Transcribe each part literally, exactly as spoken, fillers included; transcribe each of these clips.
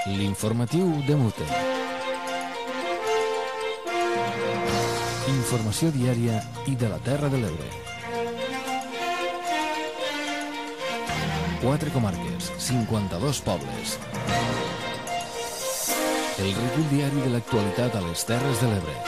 L'informatiu de Mute. Informació diària i de la Terra de l'Ebre. Quatre comarques, cinquanta-dos pobles. El recull diari de l'actualitat a les Terres de l'Ebre.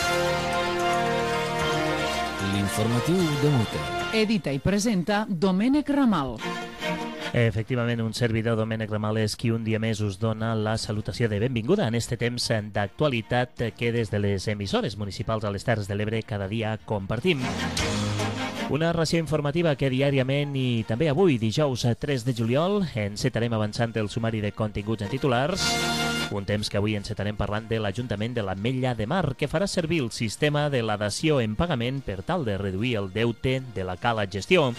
L'informatiu de Mute. Edita i presenta Domènec Ramal. Efectivament, un servidor, Domènec Ramal, és qui un dia més us dona la salutació de benvinguda en este temps d'actualitat que des de les emissores municipals a les Terres de l'Ebre cada dia compartim. Una ració informativa que diàriament i també avui, dijous tres de juliol, encetarem avançant el sumari de continguts en titulars. Un temps que avui encetarem parlant de l'Ajuntament de l'Ametlla de Mar, que farà servir el sistema de la dació en pagament per tal de reduir el deute de la cala gestió.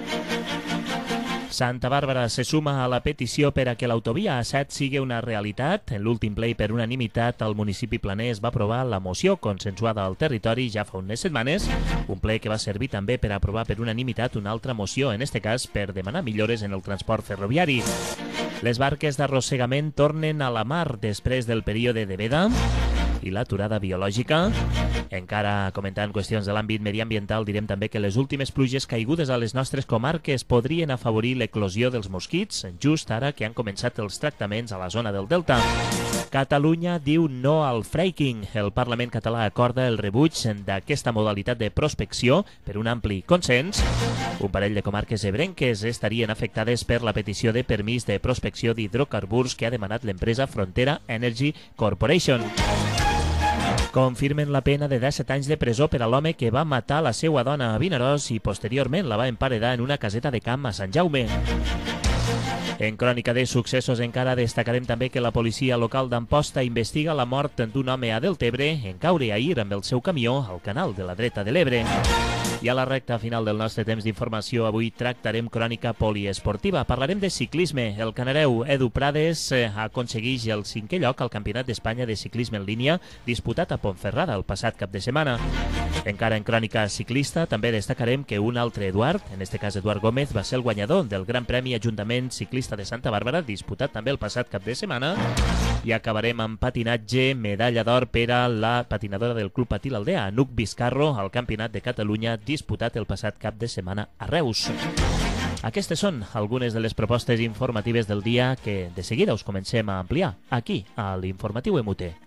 Santa Bàrbara se suma a la petició per a que l'autovia A set sigui una realitat. En l'últim ple per unanimitat al municipi planer es va aprovar la moció consensuada al territori ja fa unes setmanes, un ple que va servir també per aprovar per unanimitat una altra moció, en este cas per demanar millores en el transport ferroviari. Les barques d'arrossegament tornen a la mar després del període de veda i l'aturada biològica. Encara comentant qüestions de l'àmbit mediambiental, direm també que les últimes pluges caigudes a les nostres comarques podrien afavorir l'eclosió dels mosquits, just ara que han començat els tractaments a la zona del Delta. Catalunya diu no al fracking. El Parlament català acorda el rebuig d'aquesta modalitat de prospecció per un ampli consens. Un parell de comarques ebrenques estarien afectades per la petició de permís de prospecció d'hidrocarburs que ha demanat l'empresa Frontera Energy Corporation. Confirmen la pena de disset anys de presó per a l'home que va matar la seva dona a Vinaròs i posteriorment la va emparedar en una caseta de camp a Sant Jaume. En crònica de successos encara destacarem també que la policia local d'Amposta investiga la mort d'un home a Deltebre en caure ahir amb el seu camió al canal de la dreta de l'Ebre. I a la recta final del nostre temps d'informació avui tractarem crònica poliesportiva. Parlarem de ciclisme. El canareu Edu Prades eh, aconsegueix el cinquè lloc al Campionat d'Espanya de ciclisme en línia disputat a Pontferrada el passat cap de setmana. Encara en crònica ciclista també destacarem que un altre Eduard, en este cas Eduard Gómez, va ser el guanyador del Gran Premi Ajuntament Ciclista de Santa Bàrbara, disputat també el passat cap de setmana. I acabarem amb patinatge, medalla d'or per a la patinadora del Club Patí l'Aldea, Anuc Vizcarro, al Campionat de Catalunya disputat el passat cap de setmana a Reus. Aquestes són algunes de les propostes informatives del dia que de seguida us comencem a ampliar aquí, a l'Informatiu M U T.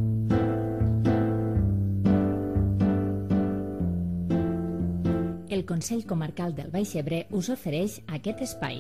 El Consell Comarcal del Baix Ebre us ofereix aquest espai.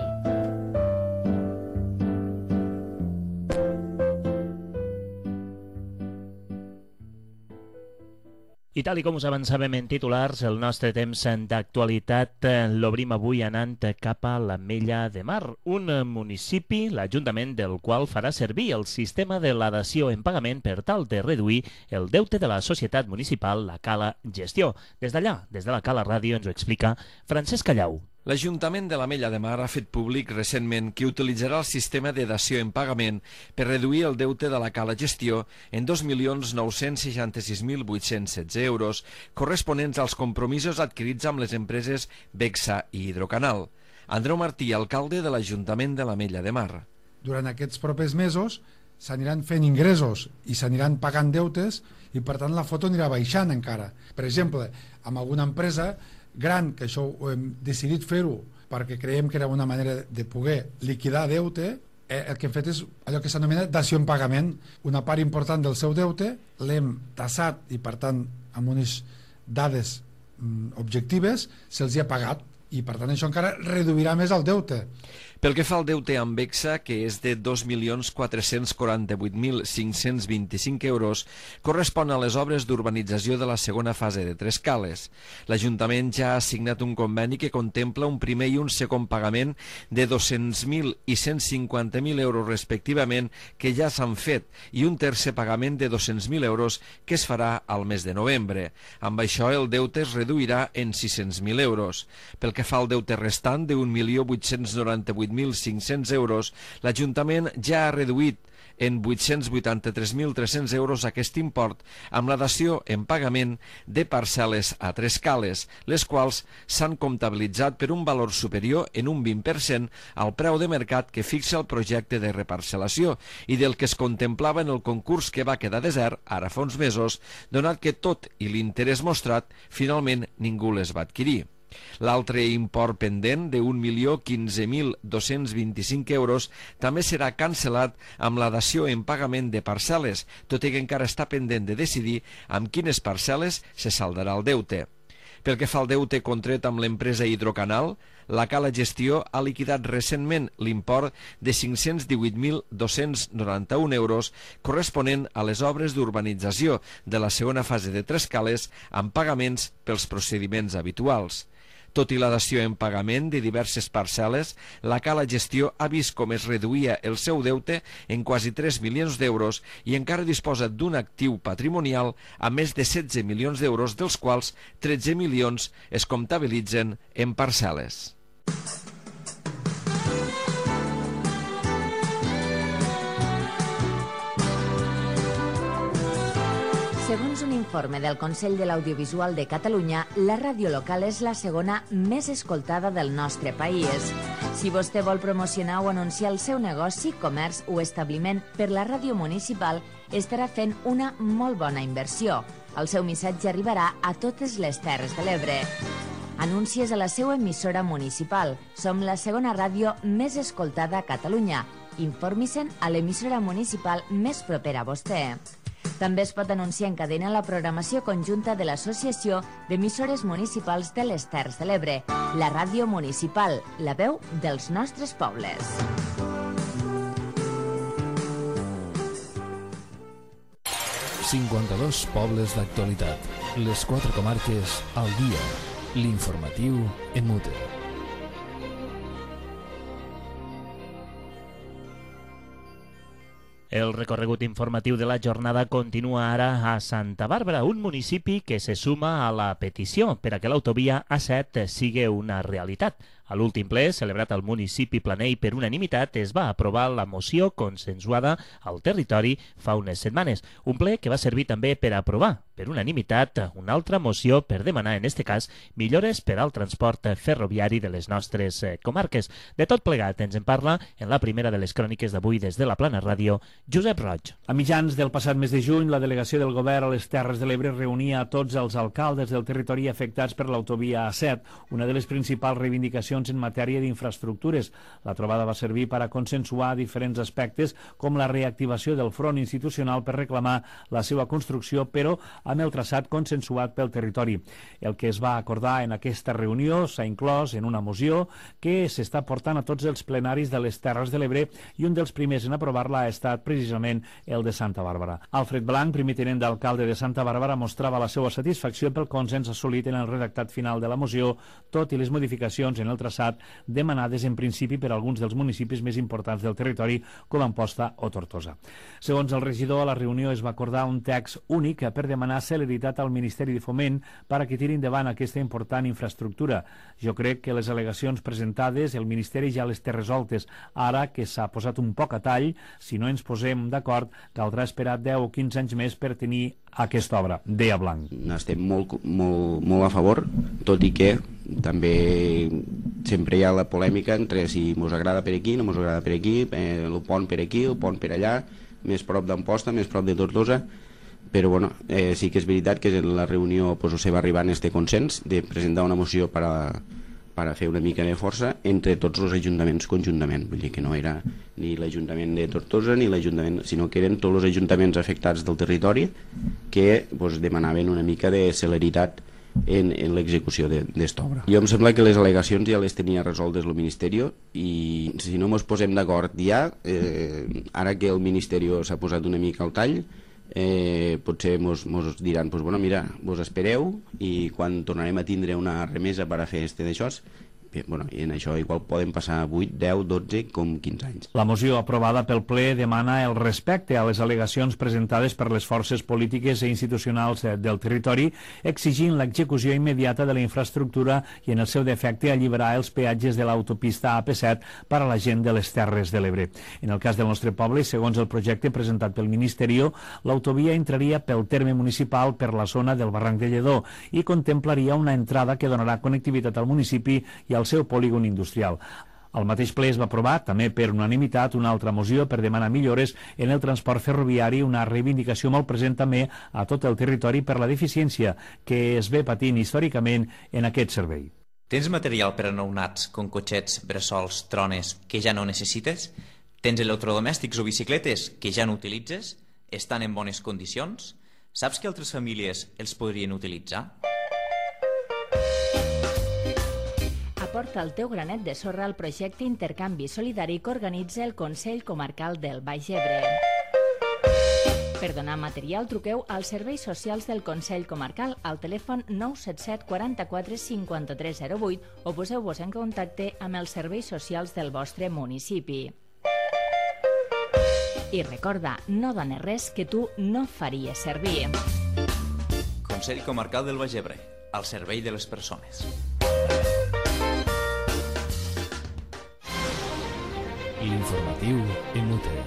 I tal i com us avançàvem en titulars, el nostre temps d'actualitat l'obrim avui anant cap a l'Ametlla de Mar, un municipi, l'Ajuntament del qual farà servir el sistema de la dació en pagament per tal de reduir el deute de la societat municipal, la Cala Gestió. Des d'allà, des de la Cala Ràdio, ens ho explica Francesc Callau. L'Ajuntament de l'Ametlla de Mar ha fet públic recentment que utilitzarà el sistema de dació en pagament per reduir el deute de la Cala Gestió en dos milions nou-cents seixanta-sis mil vuit-cents setze euros corresponents als compromisos adquirits amb les empreses Bexa i Hidrocanal. Andreu Martí, alcalde de l'Ajuntament de l'Ametlla de Mar. Durant aquests propers mesos s'aniran fent ingressos i s'aniran pagant deutes i per tant la foto anirà baixant encara. Per exemple, amb alguna empresa gran, que això ho hem decidit fer-ho perquè creiem que era una manera de poder liquidar deute, eh, el que hem fet és allò que s'anomena dació en pagament. Una part important del seu deute l'hem tassat i per tant amb unes dades mm, objectives se'ls hi ha pagat i per tant això encara reduirà més el deute. Pel que fa al deute amb Bexa, que és de dos milions quatre-cents quaranta-vuit mil cinc-cents vint-i-cinc euros, correspon a les obres d'urbanització de la segona fase de Tres Cales. L'Ajuntament ja ha signat un conveni que contempla un primer i un segon pagament de dos-cents mil i cent cinquanta mil euros respectivament que ja s'han fet i un tercer pagament de dos-cents mil euros que es farà al mes de novembre. Amb això el deute es reduirà en sis-cents mil euros. Pel que fa al deute restant d'un milió vuit-cents noranta-vuit vuit mil cinc-cents euros, l'Ajuntament ja ha reduït en vuit-cents vuitanta-tres mil tres-cents euros aquest import amb la dació en pagament de parcel·les a tres cales, les quals s'han comptabilitzat per un valor superior en un vint per cent al preu de mercat que fixa el projecte de reparcel·lació i del que es contemplava en el concurs que va quedar desert ara fa uns mesos, donat que tot i l'interès mostrat, finalment ningú les va adquirir. L'altre import pendent de un milió quinze mil dos-cents vint-i-cinc euros també serà cancel·lat amb la dació en pagament de parcel·les, tot i que encara està pendent de decidir amb quines parcel·les se saldarà el deute. Pel que fa al deute contret amb l'empresa Hidrocanal, la Cala Gestió ha liquidat recentment l'import de cinc-cents divuit mil dos-cents noranta-un euros corresponent a les obres d'urbanització de la segona fase de Tres Cales amb pagaments pels procediments habituals. Tot i la dació en pagament de diverses parcel·les, la Cala Gestió ha vist com es reduïa el seu deute en quasi tres milions d'euros i encara disposa d'un actiu patrimonial a més de setze milions d'euros, dels quals tretze milions es comptabilitzen en parcel·les. Segons un informe del Consell de l'Audiovisual de Catalunya, la ràdio local és la segona més escoltada del nostre país. Si vostè vol promocionar o anunciar el seu negoci, comerç o establiment per la ràdio municipal, estarà fent una molt bona inversió. El seu missatge arribarà a totes les Terres de l'Ebre. Anuncies a la seva emissora municipal. Som la segona ràdio més escoltada a Catalunya. Informi-se'n a l'emissora municipal més propera a vostè. També es pot anunciar en cadena la programació conjunta de l'Associació d'Emissores Municipals de les Terres de l'Ebre, la ràdio municipal, la veu dels nostres pobles. cinquanta-dos pobles d'actualitat. Les quatre comarques al dia. L'informatiu en Mute. El recorregut informatiu de la jornada continua ara a Santa Bàrbara, un municipi que se suma a la petició per a que l'autovia A set sigui una realitat. A l'últim ple, celebrat al municipi Planell per unanimitat, es va aprovar la moció consensuada al territori fa unes setmanes. Un ple que va servir també per aprovar, per unanimitat, una altra moció per demanar, en este cas, millores per al transport ferroviari de les nostres comarques. De tot plegat ens en parla, en la primera de les cròniques d'avui des de la Plana Ràdio, Josep Roig. A mitjans del passat mes de juny, la delegació del govern a les Terres de l'Ebre reunia a tots els alcaldes del territori afectats per l'autovia A set, una de les principals reivindicacions en matèria d'infraestructures. La trobada va servir per a consensuar diferents aspectes com la reactivació del front institucional per reclamar la seva construcció, però amb el traçat consensuat pel territori. El que es va acordar en aquesta reunió s'ha inclòs en una moció que s'està portant a tots els plenaris de les Terres de l'Ebre i un dels primers en aprovar-la ha estat precisament el de Santa Bàrbara. Alfred Blanc, primer tinent d'alcalde de Santa Bàrbara, mostrava la seva satisfacció pel consens assolit en el redactat final de la moció, tot i les modificacions en el traçat demanades en principi per alguns dels municipis més importants del territori, com Amposta o Tortosa. Segons el regidor, a la reunió es va acordar un text únic per demanar celeritat al Ministeri de Foment per a que tiri endavant aquesta important infraestructura. Jo crec que les al·legacions presentades el Ministeri ja les té resoltes. Ara que s'ha posat un poc a tall, si no ens posem d'acord, caldrà esperar deu o quinze anys més per tenir aquesta obra, deia Blanc. Estem molt, molt, molt a favor, tot i que també sempre hi ha la polèmica entre si mos agrada per aquí, no mos agrada per aquí, eh, el pont per aquí, el pont per allà, més prop d'Amposta, més prop de Tortosa, però bueno, eh, sí que és veritat que en la reunió pues, se va arribar en este consens de presentar una moció per a, per a fer una mica de força entre tots els ajuntaments conjuntament, vull dir que no era ni l'Ajuntament de Tortosa ni l'Ajuntament, sinó que eren tots els ajuntaments afectats del territori que pues, demanaven una mica de celeritat en, en l'execució d'esta obra. Jo em sembla que les al·legacions ja les tenia resoltes el Ministeri i si no ens posem d'acord ja, eh, ara que el Ministeri s'ha posat una mica al tall, eh, potser mos, mos diran pues, bueno, mira, vos espereu i quan tornarem a tindre una remesa per a fer este d'això Bueno, i en això igual poden passar vuit, deu, dotze, com quinze anys. La moció aprovada pel ple demana el respecte a les al·legacions presentades per les forces polítiques i institucionals del territori, exigint l'execució immediata de la infraestructura i, en el seu defecte, alliberar els peatges de l'autopista A P set per a la gent de les Terres de l'Ebre. En el cas del nostre poble, segons el projecte presentat pel Ministeri, l'autovia entraria pel terme municipal per la zona del barranc de Lledó i contemplaria una entrada que donarà connectivitat al municipi i al seu polígon industrial. Al mateix ple es va aprovar, també per unanimitat, una altra moció per demanar millores en el transport ferroviari, una reivindicació molt present també a tot el territori per la deficiència que es ve patint històricament en aquest servei. Tens material per a nounats, com cotxets, bressols, trones, que ja no necessites? Tens electrodomèstics o bicicletes que ja no utilitzes? Estan en bones condicions? Saps que altres famílies els podrien utilitzar? Aporta el teu granet de sorra al projecte Intercanvi Solidari que organitza el Consell Comarcal del Baix Ebre. Per donar material, truqueu als serveis socials del Consell Comarcal al telèfon nou set set quaranta-quatre cinquanta-tres zero vuit o poseu-vos en contacte amb els serveis socials del vostre municipi. I recorda, no dones res que tu no faries servir. Consell Comarcal del Baix Ebre, al servei de les persones. L'informatiu en Mute.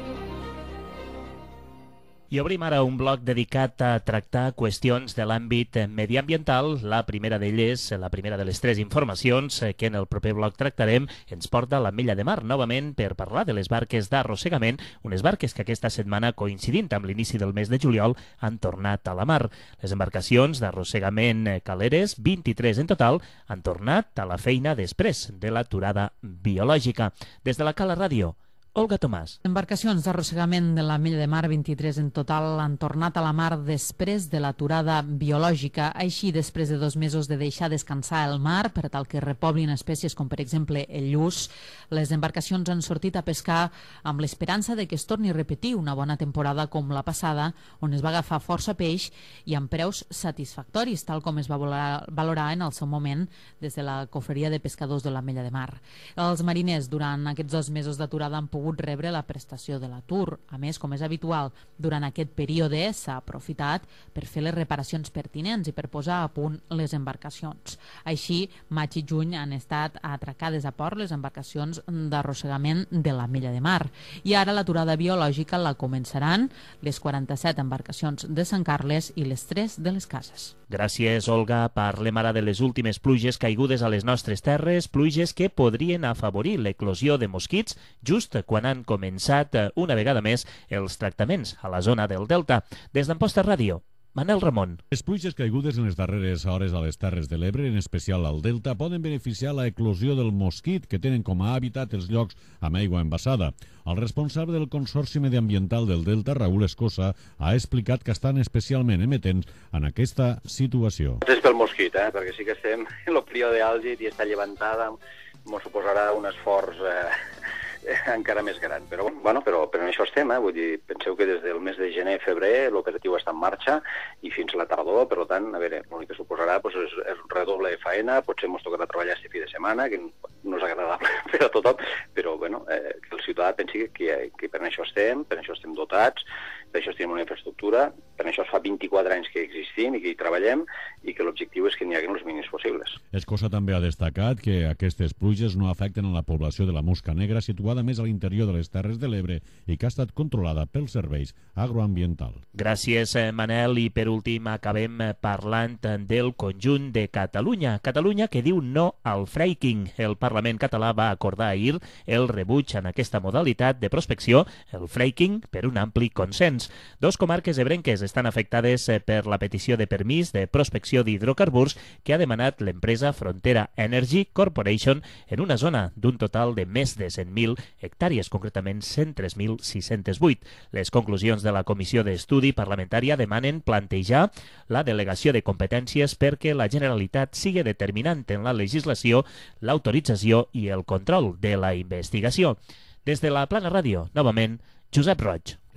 I obrim ara un bloc dedicat a tractar qüestions de l'àmbit mediambiental. La primera d'elles, la primera de les tres informacions que en el proper bloc tractarem, ens porta a l'Ametlla de Mar, novament per parlar de les barques d'arrossegament, unes barques que aquesta setmana, coincidint amb l'inici del mes de juliol, han tornat a la mar. Les embarcacions d'arrossegament caleres, vint-i-tres en total, han tornat a la feina després de l'aturada biològica. Des de la Cala Ràdio, Olga Tomàs. Embarcacions d'arrossegament de l'Ametlla de Mar, vint-i-tres en total, han tornat a la mar després de l'aturada biològica. Així, després de dos mesos de deixar descansar el mar per tal que repoblin espècies com, per exemple, el lluç, les embarcacions han sortit a pescar amb l'esperança de que es torni a repetir una bona temporada com la passada, on es va agafar força peix i amb preus satisfactoris, tal com es va valorar, valorar en el seu moment des de la Cofreria de Pescadors de l'Ametlla de Mar. Els mariners, durant aquests dos mesos d'aturada, han pogut rebre la prestació de l'atur. A més, com és habitual, durant aquest període s'ha aprofitat per fer les reparacions pertinents i per posar a punt les embarcacions. Així, maig i juny han estat atracades a port les embarcacions d'arrossegament de l'Ametlla de Mar. I ara l'aturada biològica la començaran les quaranta-set embarcacions de Sant Carles i les tres de les Cases. Gràcies, Olga. Parlem ara de les últimes pluges caigudes a les nostres terres, pluges que podrien afavorir l'eclosió de mosquits just quan han començat una vegada més els tractaments a la zona del Delta. Des d'Amposta Ràdio, Manel Ramon. Les pluges caigudes en les darreres hores a les Terres de l'Ebre, en especial al Delta, poden beneficiar la eclosió del mosquit, que tenen com a hàbitat els llocs amb aigua embassada. El responsable del Consorci Mediambiental del Delta, Raül Escosa, ha explicat que estan especialment emetents en aquesta situació. És pel mosquit, eh? Perquè sí que estem en el període àlgid i està llevantada, ens suposarà un esforç eh, encara més gran, però, bueno, però, però en això estem, eh? Vull dir, penseu que des del mes de gener, febrer, l'operatiu està en marxa i fins a la tardor, per tant, a veure, l'únic que suposarà pues, és, és un redoble de faena, potser ens tocarà treballar este fi de setmana, que no és agradable per a tothom, però bueno, eh, que el ciutadà pensi que, que per això estem, per això estem dotats, per això tenim una infraestructura, per això fa vint-i-quatre anys que existim i que hi treballem i que l'objectiu és que n'hi hagi els mínims possibles. Escosa també ha destacat que aquestes pluges no afecten a la població de la Mosca Negra, situada més a l'interior de les Terres de l'Ebre i que ha estat controlada pels serveis agroambientals. Gràcies, Manel. I per últim acabem parlant del conjunt de Catalunya. Catalunya que diu no al fracking. El Parlament català va acordar ahir el rebuig en aquesta modalitat de prospecció, el fracking, per un ampli consens. Dos comarques ebrenques estan afectades per la petició de permís de prospecció d'hidrocarburs que ha demanat l'empresa Frontera Energy Corporation en una zona d'un total de més de cent mil hectàrees, concretament cent tres mil sis-cents vuit. Les conclusions de la Comissió d'Estudi Parlamentària demanen plantejar la delegació de competències perquè la Generalitat sigui determinant en la legislació, l'autorització i el control de la investigació. Des de la Plana Ràdio, novament, Josep Roig.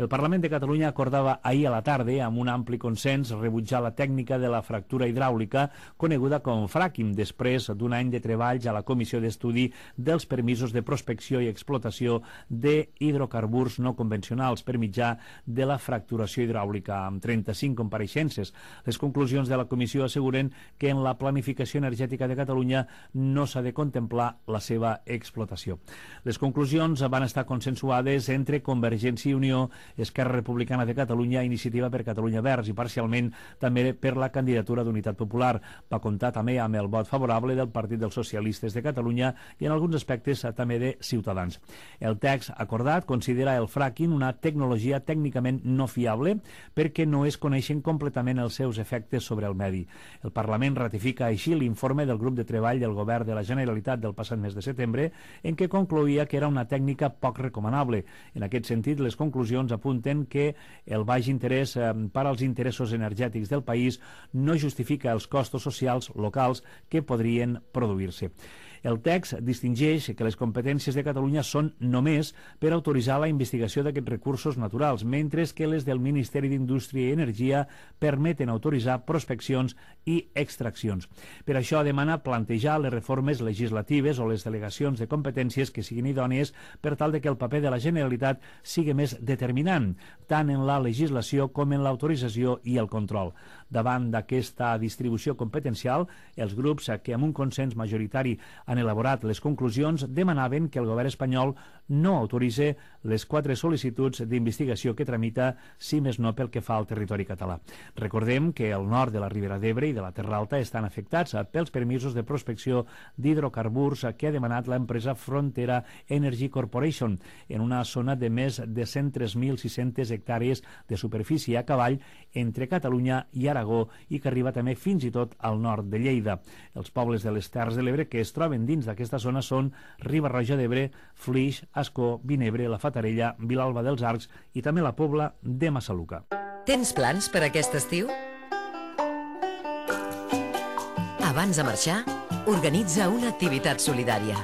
El Parlament de Catalunya acordava ahir a la tarda, amb un ampli consens, rebutjar la tècnica de la fractura hidràulica, coneguda com fracking, després d'un any de treballs a la Comissió d'Estudi dels permisos de prospecció i explotació de hidrocarburs no convencionals per mitjà de la fracturació hidràulica, amb trenta-cinc compareixences. Les conclusions de la comissió asseguren que en la planificació energètica de Catalunya no s'ha de contemplar la seva explotació. Les conclusions van estar consensuades entre Convergència i Unió, Esquerra Republicana de Catalunya, Iniciativa per Catalunya Verds i parcialment també per la candidatura d'Unitat Popular. Va comptar també amb el vot favorable del Partit dels Socialistes de Catalunya i en alguns aspectes també de Ciutadans. El text acordat considera el fracking una tecnologia tècnicament no fiable perquè no es coneixen completament els seus efectes sobre el medi. El Parlament ratifica així l'informe del grup de treball del Govern de la Generalitat del passat mes de setembre en què concloïa que era una tècnica poc recomanable. En aquest sentit, les conclusions apunten que el baix interès eh, per als interessos energètics del país no justifica els costos socials locals que podrien produir-se. El text distingeix que les competències de Catalunya són només per autoritzar la investigació d'aquests recursos naturals, mentre que les del Ministeri d'Indústria i Energia permeten autoritzar prospeccions i extraccions. Per això demana plantejar les reformes legislatives o les delegacions de competències que siguin idònies per tal de que el paper de la Generalitat sigui més determinant, tant en la legislació com en l'autorització i el control. Davant d'aquesta distribució competencial, els grups que amb un consens majoritari han elaborat les conclusions demanaven que el govern espanyol no autoritzi les quatre sol·licituds d'investigació que tramita, si més no pel que fa al territori català. Recordem que el nord de la Ribera d'Ebre i de la Terra Alta estan afectats pels permisos de prospecció d'hidrocarburs que ha demanat l'empresa Frontera Energy Corporation en una zona de més de cent tres mil sis-centes hectàrees de superfície a cavall entre Catalunya i Aragó i que arriba també fins i tot al nord de Lleida. Els pobles de les Terres de l'Ebre que es troben dins d'aquesta zona són Riba-roja d'Ebre, Flix, Ascó, Vinebre, la Fatarella, Vilalba dels Arcs i també la Pobla de Massaluca. Tens plans per aquest estiu? Abans de marxar, organitza una activitat solidària.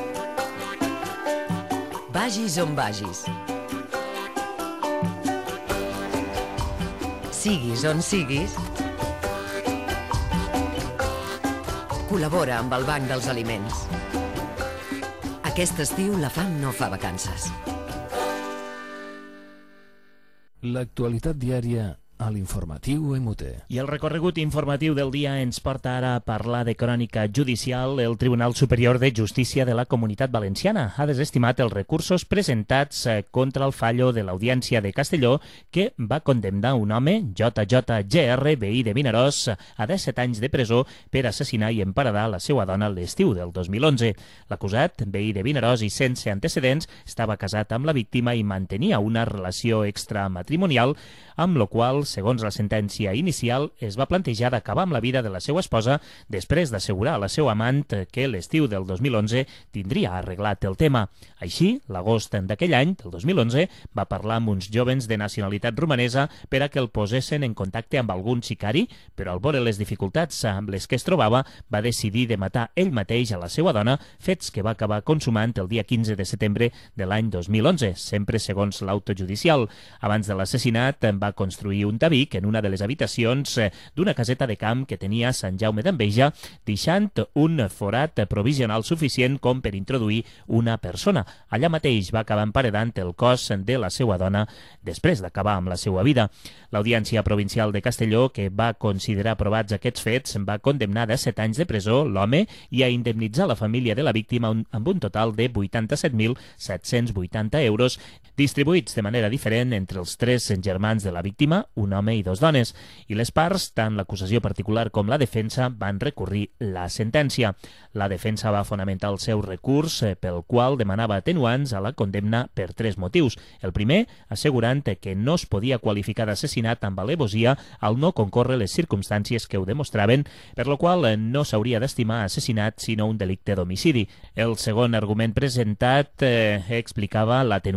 Vagis on vagis. Siguis on siguis, col·labora amb el Banc dels Aliments. Aquest estiu la fam no fa vacances. L'actualitat diària a l'informatiu M T. I el recorregut informatiu del dia ens porta ara a parlar de crònica judicial. El Tribunal Superior de Justícia de la Comunitat Valenciana ha desestimat els recursos presentats contra el fallo de l'Audiència de Castelló que va condemnar un home, J J G R, veí de Vinaròs, a disset anys de presó per assassinar i emparedar la seva dona l'estiu del dos mil onze. L'acusat, veí de Vinaròs i sense antecedents, estava casat amb la víctima i mantenia una relació extramatrimonial, amb la qual, segons la sentència inicial, es va plantejar d'acabar amb la vida de la seva esposa després d'assegurar a la seva amant que l'estiu del dos mil onze tindria arreglat el tema. Així, l'agost d'aquell any, del dos mil onze, va parlar amb uns jovens de nacionalitat romanesa per a que el posessin en contacte amb algun sicari, però al veure les dificultats amb les que es trobava, va decidir de matar ell mateix a la seva dona, fets que va acabar consumant el dia quinze de setembre de l'any dos mil onze, sempre segons l'auto judicial. Abans de l'assassinat, va construir un tabic en una de les habitacions d'una caseta de camp que tenia a Sant Jaume d'Enveja, deixant un forat provisional suficient com per introduir una persona. Allà mateix va acabar emparedant el cos de la seva dona després d'acabar amb la seva vida. L'Audiència Provincial de Castelló, que va considerar aprovats aquests fets, va condemnar a set anys de presó l'home i a indemnitzar la família de la víctima amb un total de vuitanta-set mil set-cents vuitanta euros, distribuïts de manera diferent entre els tres germans de la víctima, un home i dos dones, i les parts, tant l'acusació particular com la defensa, van recurrir la sentència. La defensa va fonamentar el seu recurs pel qual demanava atenuants a la condemna per tres motius. El primer, assegurant que no es podia qualificar d'assassinat amb alevosia al no concórrer les circumstàncies que ho demostraven, per lo qual no s'hauria d'estimar assassinat sinó un delicte d'homicidi. El segon argument presentat eh, explicava l'atenuant de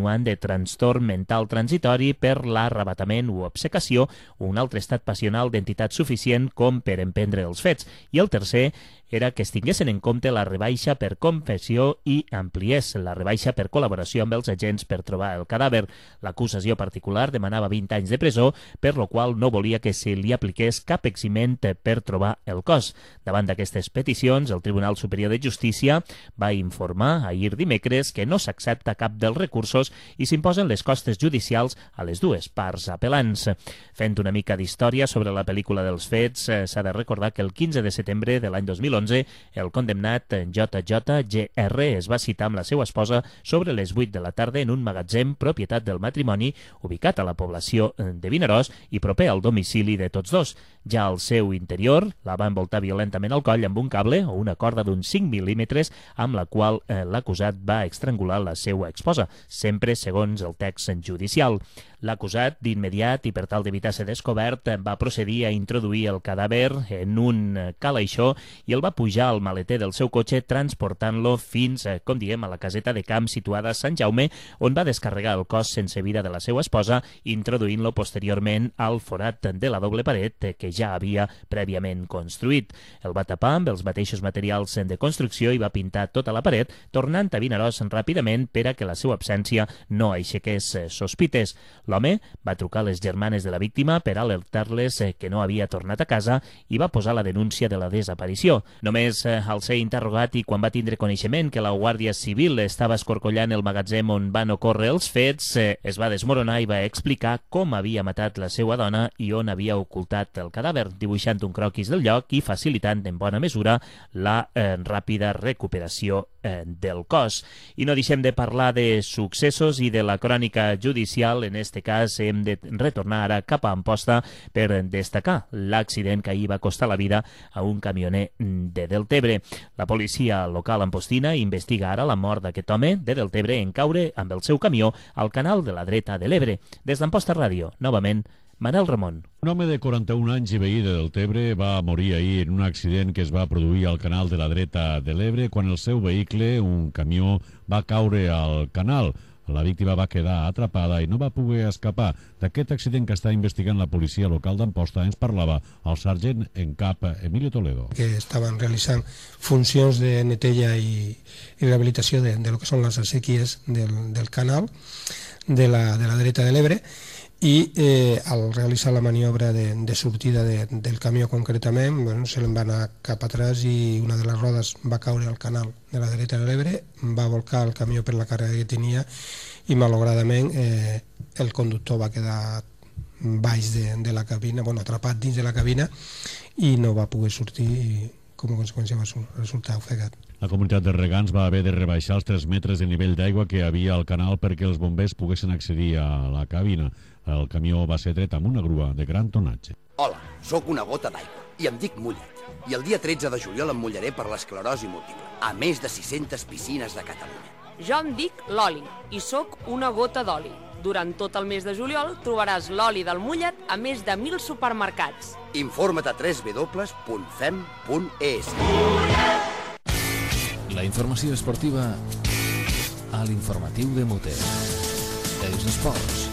trastorn mental transitori per l'arrabatament o obcecació, un altre estat passional d'entitat suficient com per emprendre els fets, i el tercer era que es tinguessin en compte la rebaixa per confessió i ampliés la rebaixa per col·laboració amb els agents per trobar el cadàver. L'acusació particular demanava vint anys de presó, per lo qual no volia que se li apliqués cap eximent per trobar el cos. Davant d'aquestes peticions, el Tribunal Superior de Justícia va informar ahir dimecres que no s'accepta cap dels recursos i s'imposen les costes judicials a les dues parts apel·lants. Fent una mica d'història sobre la pel·lícula dels fets, s'ha de recordar que el quinze de setembre de l'any dos mil onze el condemnat J J G R es va citar amb la seva esposa sobre les vuit de la tarda en un magatzem propietat del matrimoni ubicat a la població de Vinaròs i proper al domicili de tots dos. Ja al seu interior la va envoltar violentament al coll amb un cable o una corda d'uns cinc mil·límetres amb la qual eh, l'acusat va estrangular la seva esposa, sempre segons el text judicial. L'acusat, d'immediat i per tal d'evitar ser descobert, va procedir a introduir el cadàver en un calaixó i el va pujar al maleter del seu cotxe transportant-lo fins, com diem, a la caseta de camp situada a Sant Jaume, on va descarregar el cos sense vida de la seva esposa, introduint-lo posteriorment al forat de la doble paret que ja havia prèviament construït. El va tapar amb els mateixos materials de construcció i va pintar tota la paret, tornant a Vinaròs ràpidament per a que la seva absència no aixequés sospites. L'home va trucar a les germanes de la víctima per alertar-les que no havia tornat a casa i va posar la denúncia de la desaparició. Només al ser interrogat i quan va tindre coneixement que la Guàrdia Civil estava escorcollant el magatzem on van ocórrer els fets, es va desmoronar i va explicar com havia matat la seva dona i on havia ocultat el cadàver, dibuixant un croquis del lloc i facilitant en bona mesura la eh, ràpida recuperació eh, del cos. I no deixem de parlar de successos i de la crònica judicial. En este cas hem de retornar ara cap a Amposta per destacar l'accident que ahir va costar la vida a un camioner de Deltebre. La policia local ampostina investiga ara la mort d'aquest home de Deltebre en caure amb el seu camió al canal de la dreta de l'Ebre. Des d'Amposta Ràdio, novament, Manel Ramon. Un home de quaranta-un anys i veí de Deltebre va morir ahir en un accident que es va produir al canal de la dreta de l'Ebre quan el seu vehicle, un camió, va caure al canal. La víctima va quedar atrapada i no va poder escapar. D'aquest accident que està investigant la policia local d'Amposta ens parlava el sergent en cap Emilio Toledo. Que estaven realitzant funcions de neteja i, i rehabilitació de, de lo que són les acequies del, del canal de la, de la dreta de l'Ebre i eh, al realitzar la maniobra de, de sortida de, del camió concretament, bueno, se l'en va anar cap atràs i una de les rodes va caure al canal de la dreta de l'Ebre, va volcar el camió per la càrrega que tenia i malauradament eh, el conductor va quedar baix de, de la cabina, bueno, atrapat dins de la cabina i no va poder sortir i com a conseqüència va resultar ofegat. La comunitat de regants va haver de rebaixar els tres metres de nivell d'aigua que havia al canal perquè els bombers poguessin accedir a la cabina. El camió va ser tret amb una grua de gran tonatge. Hola, sóc una gota d'aigua i em dic Mullet. I el dia tretze de juliol em mullaré per l'esclerosi múltiple, a més de sis-centes piscines de Catalunya. Jo em dic Loli i sóc una gota d'oli. Durant tot el mes de juliol trobaràs l'oli del Mullet a més de mil supermercats. Informa't a w w w punt fem punt e s. La informació esportiva a l'informatiu de Mute. Els esports.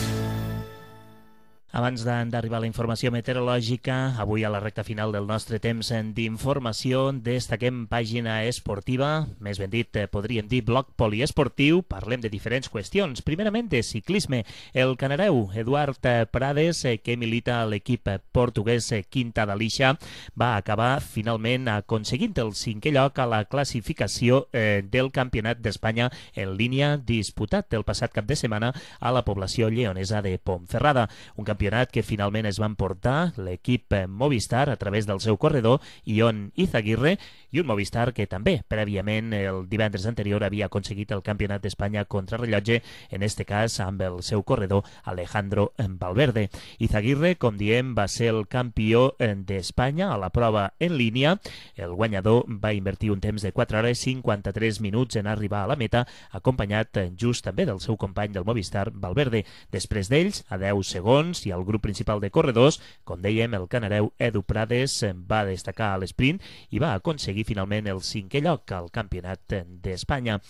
Abans d'arribar a la informació meteorològica, avui a la recta final del nostre temps d'informació, destaquem pàgina esportiva, més ben dit, podríem dir bloc poliesportiu, parlem de diferents qüestions. Primerament de ciclisme. El canareu Eduard Prades, que milita a l'equip portuguès Quinta da Lixa, va acabar finalment aconseguint el cinquè lloc a la classificació eh, del Campionat d'Espanya en línia disputat el passat cap de setmana a la població lleonesa de Ponferrada. Un campionat que finalment es van portar l'equip Movistar a través del seu corredor Ion Izaguirre i un Movistar que també prèviament el divendres anterior havia aconseguit el Campionat d'Espanya contrarrellotge, en este cas amb el seu corredor Alejandro Valverde. Izaguirre, com diem, va ser el campió d'Espanya a la prova en línia. El guanyador va invertir un temps de quatre hores cinquanta-tres minuts en arribar a la meta, acompanyat just també del seu company del Movistar, Valverde. Després d'ells, a deu segons, i el grup principal de corredors, com dèiem, el canareu Edu Prades va destacar a l'esprint i va aconseguir finalment el cinquè lloc al Campionat d'Espanya.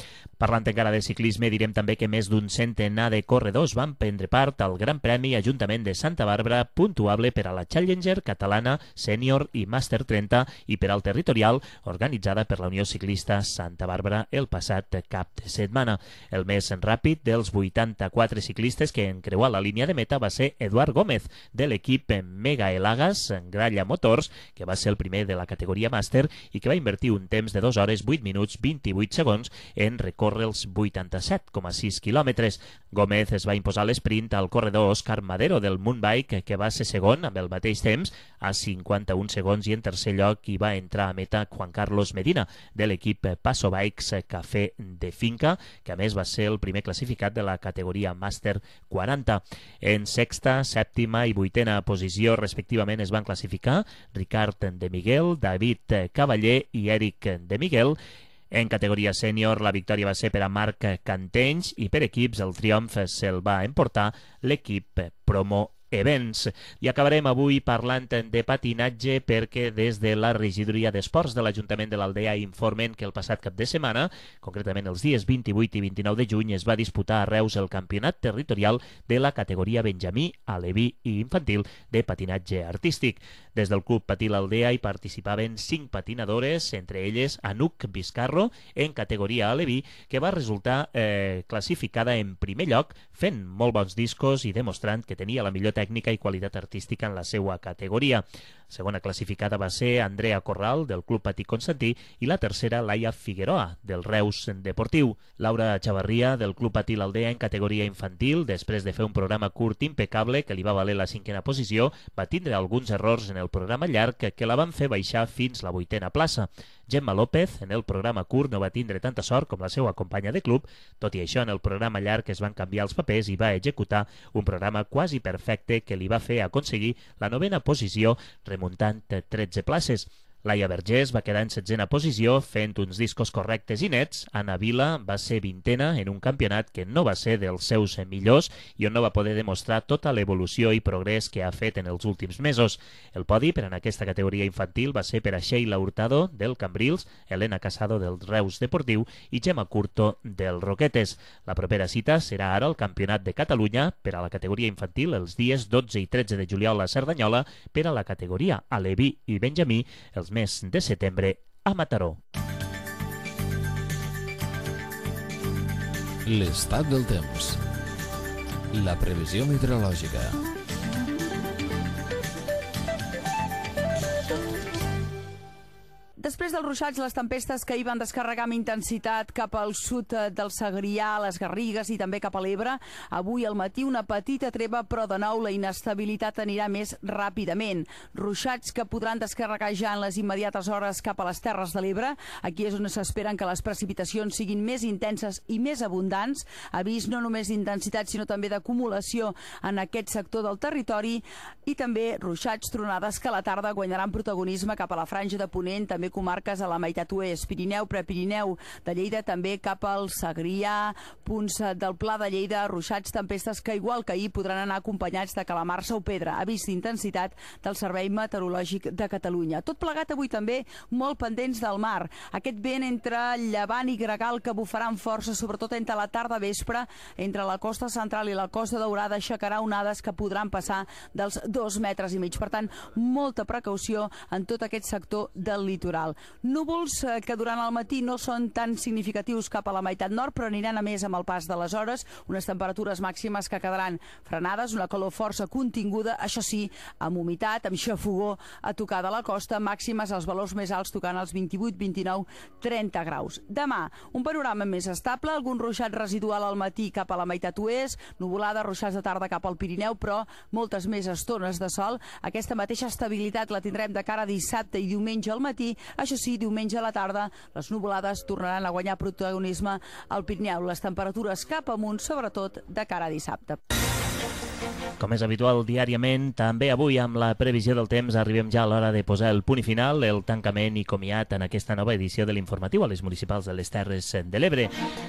Parlant encara de ciclisme, direm també que més d'un centenar de corredors van prendre part al Gran Premi Ajuntament de Santa Bàrbara, puntuable per a la Challenger catalana, Sènior i Màster trenta i per al territorial, organitzada per la Unió Ciclista Santa Bàrbara el passat cap de setmana. El més ràpid dels vuitanta-quatre ciclistes que en creuar la línia de meta va ser Eduard Gómez, de l'equip Mega Elagas Gralla Motors, que va ser el primer de la categoria Màster i que va invertir un temps de dos hores, vuit minuts, vint-i-vuit segons en recórrer els vuitanta-set coma sis quilòmetres. Gómez es va imposar l'esprint al corredor Òscar Madero del Mounbike, que va ser segon amb el mateix temps, a cinquanta-un segons, i en tercer lloc hi va entrar a meta Juan Carlos Medina, de l'equip Paso Bikes Café de Finca, que a més va ser el primer classificat de la categoria Màster quaranta. En sexta, sèptima i vuitena posició, respectivament, es van classificar Ricard de Miguel, David Cavaller i Eric de Miguel. En categoria sènior, la victòria va ser per a Marc Cantenys i per equips el triomf se'l va emportar l'equip Promo Events. I acabarem avui parlant de patinatge perquè des de la regidoria d'esports de l'Ajuntament de l'Aldea informen que el passat cap de setmana, concretament els dies vint-i-vuit i vint-i-nou de juny, es va disputar a Reus el campionat territorial de la categoria Benjamí, Aleví i infantil de patinatge artístic. Des del Club Patí l'Aldea hi participaven cinc patinadores, entre elles Anuc Vizcarro, en categoria Aleví, que va resultar eh, classificada en primer lloc, fent molt bons discos i demostrant que tenia la millor tècnica i qualitat artística en la seva categoria. Segona classificada va ser Andrea Corral, del Club Patí Constantí, i la tercera, Laia Figueroa, del Reus Deportiu. Laura Chavarria, del Club Patí l'Aldea, en categoria infantil, després de fer un programa curt impecable que li va valer la cinquena posició, va tindre alguns errors en el programa llarg que la van fer baixar fins la vuitena plaça. Gemma López, en el programa curt, no va tindre tanta sort com la seva companya de club. Tot i això, en el programa llarg es van canviar els papers i va executar un programa quasi perfecte que li va fer aconseguir la novena posició, remuntant tretze places. Laia Vergés va quedar en setzena posició fent uns discos correctes i nets. Anna Vila va ser vintena en un campionat que no va ser dels seus millors i on no va poder demostrar tota l'evolució i progrés que ha fet en els últims mesos. El podi per en aquesta categoria infantil va ser per a Sheila Hurtado, del Cambrils, Helena Casado, del Reus Deportiu i Gemma Curto, del Roquetes. La propera cita serà ara el Campionat de Catalunya per a la categoria infantil els dies dotze i tretze de juliol a Cerdanyola, per a la categoria Aleví i Benjamí els mes de setembre a Mataró. L'estat del temps. La previsió meteorològica. Després dels ruixats, les tempestes que hi van descarregar amb intensitat cap al sud del Segrià, les Garrigues i també cap a l'Ebre, avui al matí una petita treva, però de nou la inestabilitat anirà més ràpidament. Ruixats que podran descarregar ja en les immediates hores cap a les Terres de l'Ebre. Aquí és on s'esperen que les precipitacions siguin més intenses i més abundants. Avís no només d'intensitat, sinó també d'acumulació en aquest sector del territori, i també ruixats, tronades que a la tarda guanyaran protagonisme cap a la franja de Ponent, també comarques a la meitat oest, Pirineu, Prepirineu de Lleida, també cap al Segrià, punts del Pla de Lleida, ruixats, tempestes que, igual que ahir, podran anar acompanyats de calamarsa o pedra. Avís d'intensitat del Servei Meteorològic de Catalunya. Tot plegat avui també molt pendents del mar. Aquest vent entre llevant i gregal que bufarà amb força, sobretot entre la tarda vespre, entre la costa central i la costa daurada, aixecarà onades que podran passar dels dos metres i mig. Per tant, molta precaució en tot aquest sector del litoral. Núvols que durant el matí no són tan significatius cap a la meitat nord, però aniran a més amb el pas de les hores, unes temperatures màximes que quedaran frenades, una calor força continguda, això sí, amb humitat, amb xafogó a tocar de la costa, màximes als valors més alts tocant els vint-i-vuit, vint-i-nou, trenta graus. Demà, un panorama més estable, algun ruixat residual al matí cap a la meitat oest, nuvolada, ruixats de tarda cap al Pirineu, però moltes més estones de sol. Aquesta mateixa estabilitat la tindrem de cara a dissabte i diumenge al matí. Això sí, diumenge a la tarda les nuvolades tornaran a guanyar protagonisme al Pirineu. Les temperatures cap amunt, sobretot de cara a dissabte. Com és habitual diàriament, també avui amb la previsió del temps arribem ja a l'hora de posar el punt i final, el tancament i comiat en aquesta nova edició de l'informatiu a les municipals de les Terres de l'Ebre.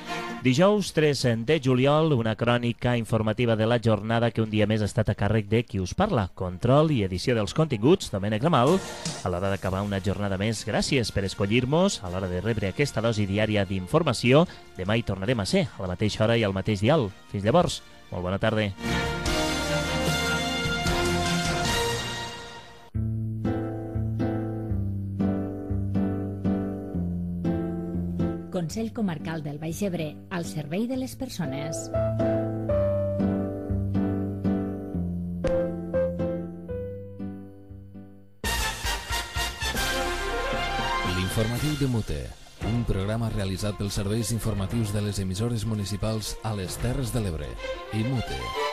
Dijous tres de juliol, una crònica informativa de la jornada que un dia més ha estat a càrrec de qui us parla. Control i edició dels continguts, Domènec Ramal. A l'hora d'acabar una jornada més, gràcies per escollir-nos. A l'hora de rebre aquesta dosi diària d'informació, demà hi tornarem a ser, a la mateixa hora i al mateix dial. Fins llavors, molt bona tarda. Consell Comarcal del Baix Ebre, al servei de les persones. L'informatiu de Mute, un programa realitzat pels serveis informatius de les emissores municipals a les Terres de l'Ebre i Mute.